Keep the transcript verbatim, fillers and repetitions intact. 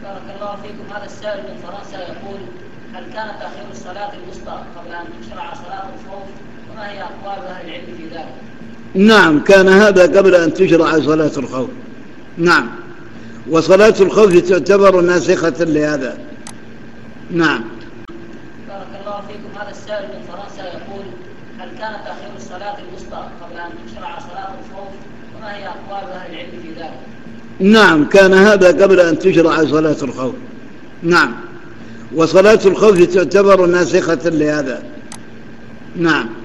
بارك الله فيكم. هذا السائل من فرنسا يقول: هل كان تأخير الصلاة الوسطى قبل أن تشرع صلاة الخوف؟ وما هي أقوال أهل العلم في ذلك؟ نعم، كان هذا قبل أن تشرع صلاة الخوف. نعم، وصلاة الخوف تعتبر ناسخة لهذا. نعم. بارك الله فيكم. هذا السائل من فرنسا يقول: هل كان تأخير الصلاة الوسطى قبل أن تشرع صلاة الخوف؟ وما هي أقوال أهل العلم في ذلك؟ نعم، كان هذا قبل أن تشرع صلاة الخوف. نعم، وصلاة الخوف تعتبر ناسخة لهذا. نعم.